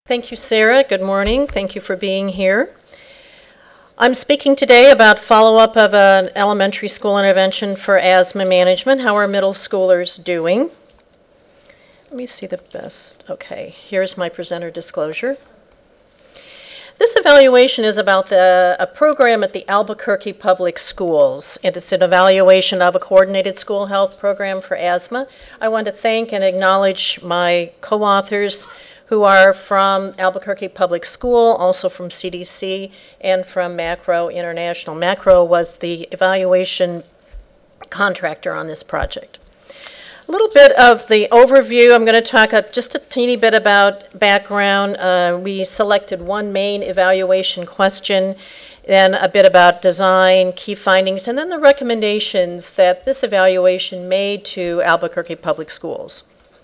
Thank you, Sarah. Good morning. Thank you for being here. I'm speaking today about follow-up of an elementary school intervention for asthma management. How are middle schoolers doing? Let me see the best. Okay, here's my presenter disclosure. This evaluation is about a program at the Albuquerque Public Schools. It is an evaluation of a coordinated school health program for asthma. I want to thank and acknowledge my co-authors who are from Albuquerque Public School, also from CDC, and from Macro International. Macro was the evaluation contractor on this project. A little bit of the overview. I'm going to talk just a teeny bit about background. We selected one main evaluation question, then a bit about design, key findings, and then the recommendations that this evaluation made to Albuquerque Public Schools.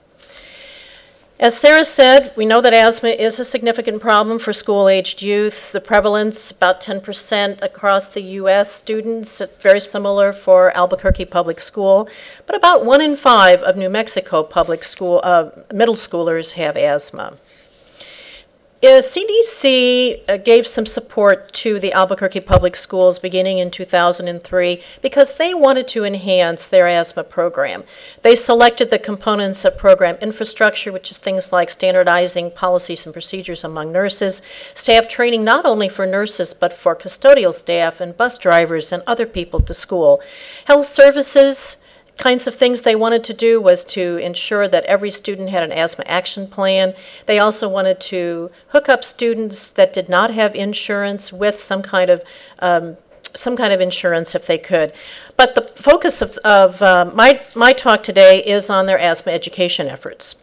As Sarah said, we know that asthma is a significant problem for school-aged youth. The prevalence, about 10% across the U.S. students, very similar for Albuquerque Public School, but about 1 in 5 of New Mexico public school middle schoolers have asthma. CDC gave some support to the Albuquerque Public Schools beginning in 2003 because they wanted to enhance their asthma program. They selected the components of program infrastructure, which is things like standardizing policies and procedures among nurses, staff training not only for nurses but for custodial staff and bus drivers and other people to school, health services. Kinds of things they wanted to do was to ensure that every student had an asthma action plan. They also wanted to hook up students that did not have insurance with some kind of insurance if they could. But the focus of my talk today is on their asthma education efforts.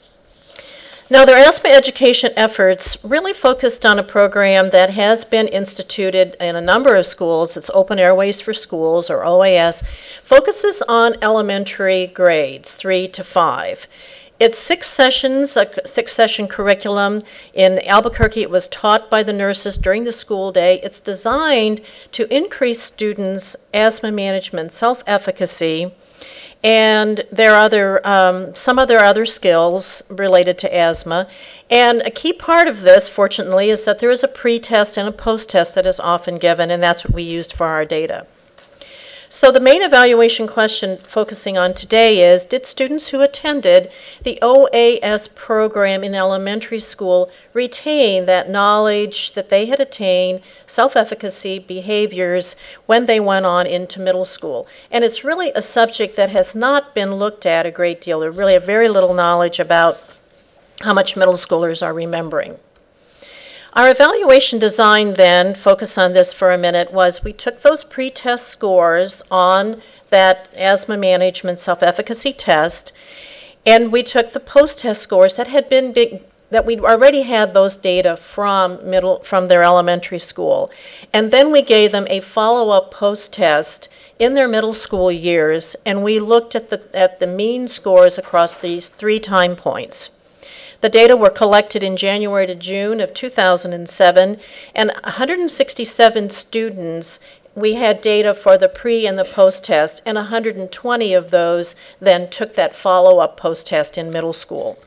Now, their asthma education efforts really focused on a program that has been instituted in a number of schools. It's Open Airways for Schools, or OAS, focuses on elementary grades, 3 to 5. It's 6 sessions, a 6-session curriculum. In Albuquerque, it was taught by the nurses during the school day. It's designed to increase students' asthma management self-efficacy, and there are some of their other skills related to asthma. And a key part of this, fortunately, is that there is a pre-test and a post-test that is often given, and that's what we used for our data. So the main evaluation question focusing on today is, did students who attended the OAS program in elementary school retain that knowledge that they had attained, self-efficacy behaviors, when they went on into middle school? And it's really a subject that has not been looked at a great deal. There's really very little knowledge about how much middle schoolers are remembering. Our evaluation design then, focus on this for a minute, was we took those pre-test scores on that asthma management self-efficacy test, and we took the post-test scores that had been that we already had those data from their elementary school. And then we gave them a follow-up post-test in their middle school years, and we looked at the mean scores across these 3 time points. The data were collected in January to June of 2007, and 167 students, we had data for the pre and the post-test, and 120 of those then took that follow-up post-test in middle school.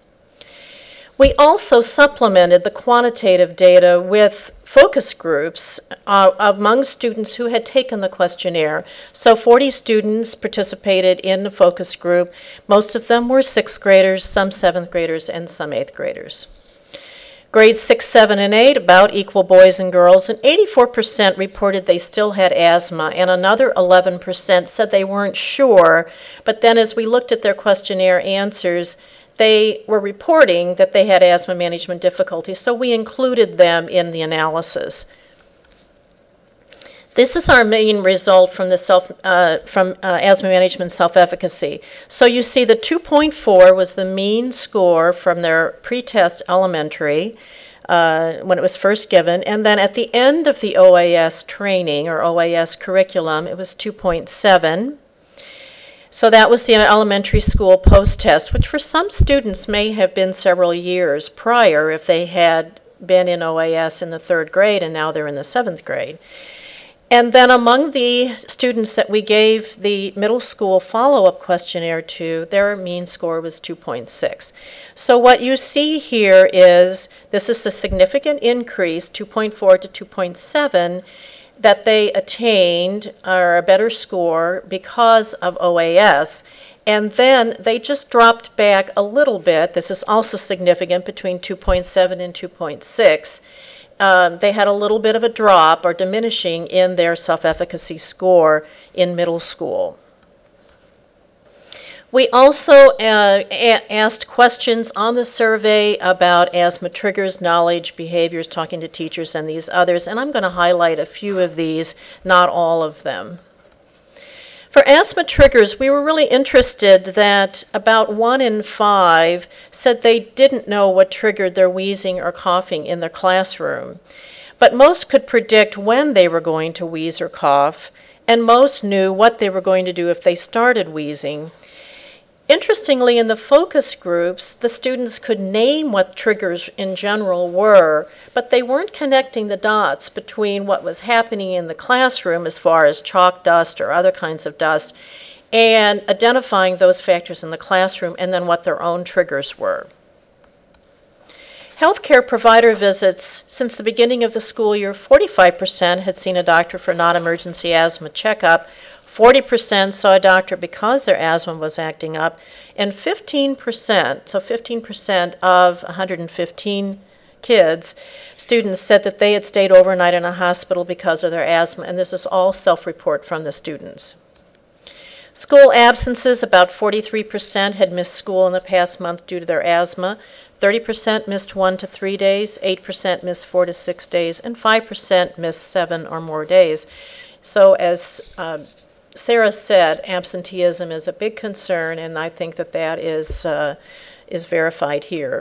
We also supplemented the quantitative data with focus groups among students who had taken the questionnaire. So 40 students participated in the focus group. Most of them were 6th graders, some 7th graders, and some 8th graders. Grades 6, 7, and 8, about equal boys and girls, and 84% reported they still had asthma, and another 11% said they weren't sure, but then as we looked at their questionnaire answers, they were reporting that they had asthma management difficulties, so we included them in the analysis. This is our main result from the asthma management self-efficacy. So you see the 2.4 was the mean score from their pre-test elementary when it was first given, and then at the end of the OAS training or OAS curriculum, it was 2.7. So that was the elementary school post-test, which for some students may have been several years prior if they had been in OAS in the 3rd grade and now they're in the 7th grade. And then among the students that we gave the middle school follow-up questionnaire to, their mean score was 2.6. So what you see here is This is a significant increase, 2.4 to 2.7, that they attained, or a better score, because of OAS. And then they just dropped back a little bit. This is also significant, between 2.7 and 2.6. They had a little bit of a drop or diminishing in their self-efficacy score in middle school. We also asked questions on the survey about asthma triggers, knowledge, behaviors, talking to teachers, and these others, and I'm going to highlight a few of these, not all of them. For asthma triggers, we were really interested that about 1 in 5 said they didn't know what triggered their wheezing or coughing in their classroom. But most could predict when they were going to wheeze or cough, and most knew what they were going to do if they started wheezing. Interestingly, in the focus groups, the students could name what triggers in general were, but they weren't connecting the dots between what was happening in the classroom as far as chalk dust or other kinds of dust, and identifying those factors in the classroom and then what their own triggers were. Healthcare provider visits. Since the beginning of the school year, 45% had seen a doctor for non-emergency asthma checkup, 40% saw a doctor because their asthma was acting up, and 15%, so 15% of 115 kids, students, said that they had stayed overnight in a hospital because of their asthma, and this is all self-report from the students. School absences, about 43% had missed school in the past month due to their asthma, 30% missed 1 to 3 days, 8% missed 4 to 6 days, and 5% missed 7 or more days. So as Sarah said, absenteeism is a big concern, and I think that that is verified here.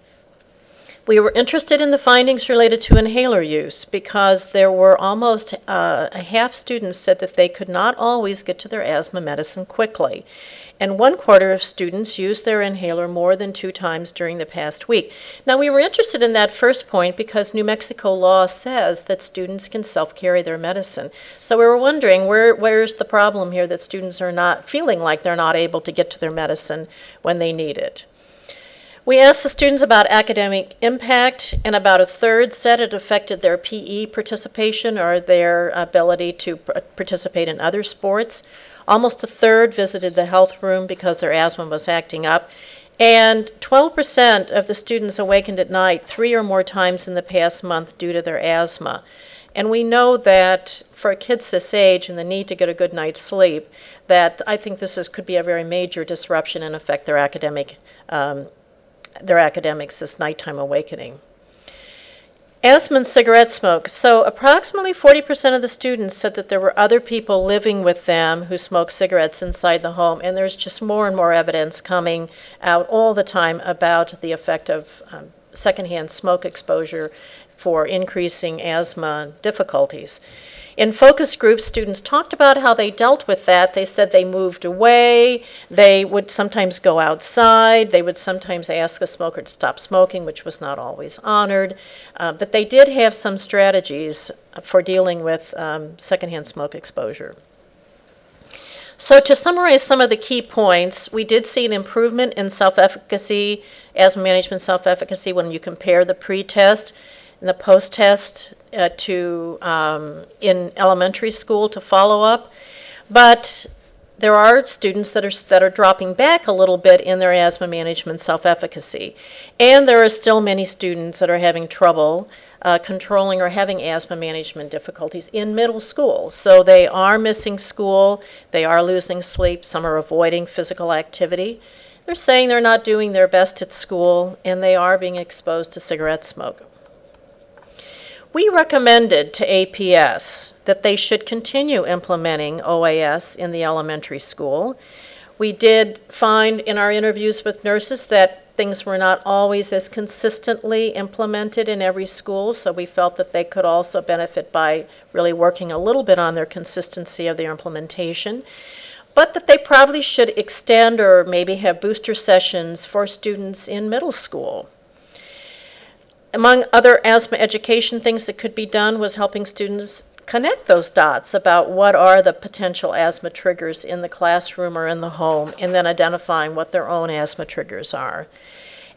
We were interested in the findings related to inhaler use because there were almost a half students said that they could not always get to their asthma medicine quickly. And 1/4 of students used their inhaler more than 2 times during the past week. Now, we were interested in that first point because New Mexico law says that students can self-carry their medicine. So we were wondering, where's the problem here that students are not feeling like they're not able to get to their medicine when they need it? We asked the students about academic impact, and about 1/3 said it affected their PE participation or their ability to participate in other sports. Almost 1/3 visited the health room because their asthma was acting up, and 12% of the students awakened at night 3 or more times in the past month due to their asthma. And we know that for kids this age and the need to get a good night's sleep, that I think this could be a very major disruption and affect their academics, this nighttime awakening. Asthma and cigarette smoke. So approximately 40% of the students said that there were other people living with them who smoked cigarettes inside the home, and there's just more and more evidence coming out all the time about the effect of secondhand smoke exposure for increasing asthma difficulties. In focus groups, students talked about how they dealt with that. They said they moved away, they would sometimes go outside, they would sometimes ask a smoker to stop smoking, which was not always honored, but they did have some strategies for dealing with secondhand smoke exposure. So to summarize some of the key points, we did see an improvement in self-efficacy, asthma management self-efficacy, when you compare the pre-test and the post-test in elementary school to follow up, but there are students that are dropping back a little bit in their asthma management self-efficacy, and there are still many students that are having trouble controlling or having asthma management difficulties in middle school. So they are missing school, they are losing sleep, some are avoiding physical activity. They're saying they're not doing their best at school, and they are being exposed to cigarette smoke. We recommended to APS that they should continue implementing OAS in the elementary school. We did find in our interviews with nurses that things were not always as consistently implemented in every school, so we felt that they could also benefit by really working a little bit on their consistency of their implementation, but that they probably should extend or maybe have booster sessions for students in middle school. Among other asthma education things that could be done was helping students connect those dots about what are the potential asthma triggers in the classroom or in the home, and then identifying what their own asthma triggers are.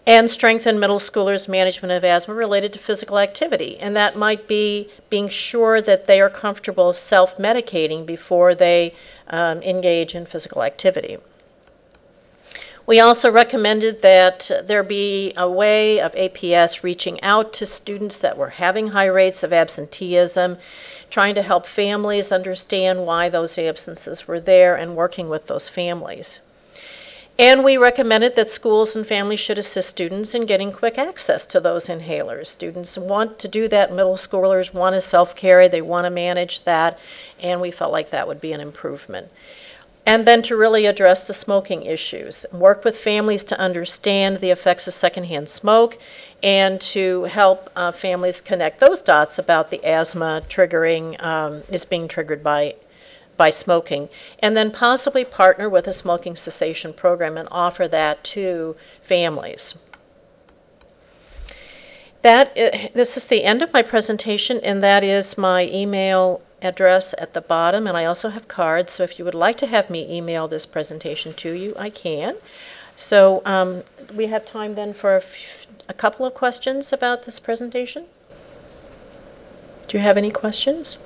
and strengthen middle schoolers' management of asthma related to physical activity. And that might be being sure that they are comfortable self-medicating before they engage in physical activity. We also recommended that there be a way of APS reaching out to students that were having high rates of absenteeism, trying to help families understand why those absences were there and working with those families. And we recommended that schools and families should assist students in getting quick access to those inhalers. Students want to do that. Middle schoolers want to self-carry. They want to manage that. And we felt like that would be an improvement. And then to really address the smoking issues. Work with families to understand the effects of secondhand smoke and to help families connect those dots about the asthma triggering, is being triggered by smoking, and then possibly partner with a smoking cessation program and offer that to families. This is the end of my presentation, and that is my email address at the bottom, and I also have cards, so if you would like to have me email this presentation to you, I can. So we have time then for a couple of questions about this presentation. Do you have any questions?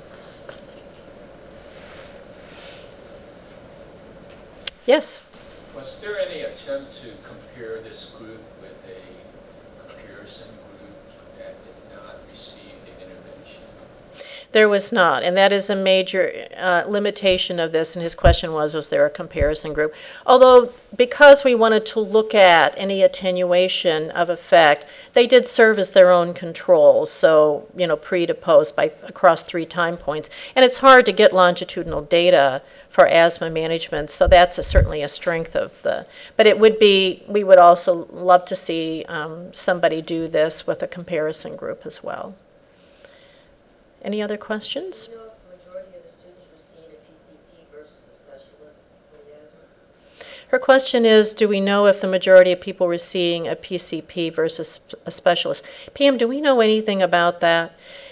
Yes. Was there any attempt to compare this group with a comparison group that did not receive the intervention? There was not, and that is a major limitation of this, and his question was there a comparison group? Although, because we wanted to look at any attenuation of effect, they did serve as their own controls, so, pre to post across 3 time points. And it's hard to get longitudinal data for asthma management, so that's certainly a strength of but it would be, we would also love to see somebody do this with a comparison group as well. Any other questions? Do you know if the majority of the students were seeing a PCP versus a specialist for the asthma? Her question is, do we know if the majority of people were seeing a PCP versus a specialist? Pam, do we know anything about that?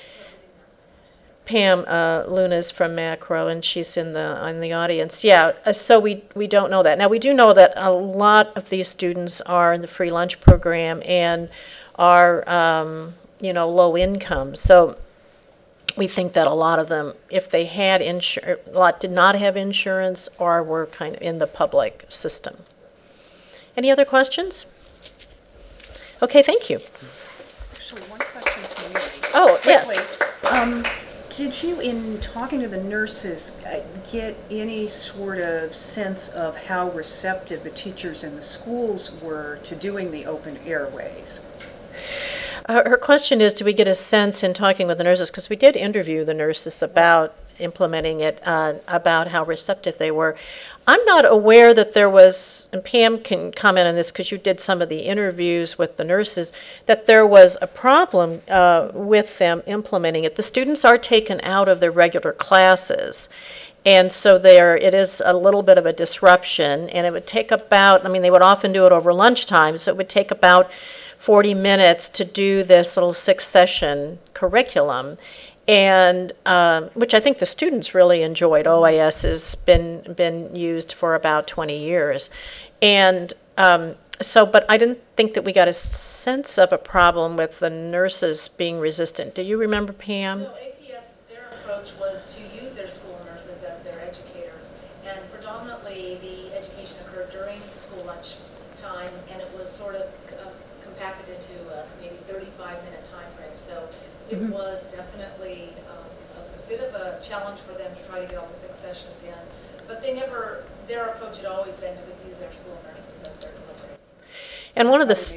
Pam Luna is from Macro, and she's in the audience. Yeah, so we don't know that. Now, we do know that a lot of these students are in the free lunch program and are, low income. So we think that a lot of them, if they had insurance, a lot did not have insurance or were kind of in the public system. Any other questions? Okay, thank you. Actually, one question for me. Oh, quickly. yes. Did you, in talking to the nurses, get any sort of sense of how receptive the teachers in the schools were to doing the open airways? Her question is, do we get a sense in talking with the nurses, because we did interview the nurses about implementing it, about how receptive they were. I'm not aware that there was, and Pam can comment on this because you did some of the interviews with the nurses, that there was a problem with them implementing it. The students are taken out of their regular classes. And so it is a little bit of a disruption, and it would take about, they would often do it over lunchtime, so it would take about 40 minutes to do this little 6-session curriculum, and which I think the students really enjoyed. OAS has been used for about 20 years. And but I didn't think that we got a sense of a problem with the nurses being resistant. Do you remember, Pam? No, APS, their approach was to use their school nurses as their educators, and predominantly the education occurred during school lunch time, and it was sort of compacted into maybe 35-minute time frame. So it was definitely a bit of a challenge for them to try to get all the 6 sessions in. But their approach had always been to use their school nurses as their delivery. And one of the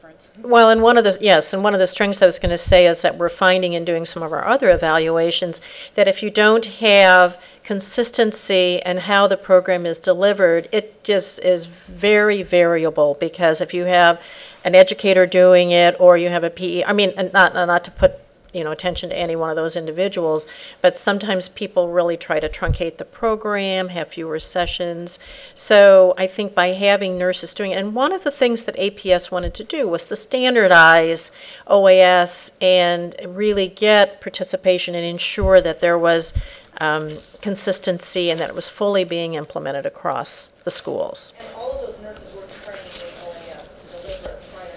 strengths I was going to say is that we're finding in doing some of our other evaluations that if you don't have consistency in how the program is delivered, it just is very variable, because if you have an educator doing it or you have a PE, not to put attention to any one of those individuals, but sometimes people really try to truncate the program, have fewer sessions. So I think by having nurses doing it, and one of the things that APS wanted to do was to standardize OAS and really get participation and ensure that there was consistency and that it was fully being implemented across the schools. And all of those nurses were trained in OAS to deliver prior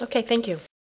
Okay, thank you.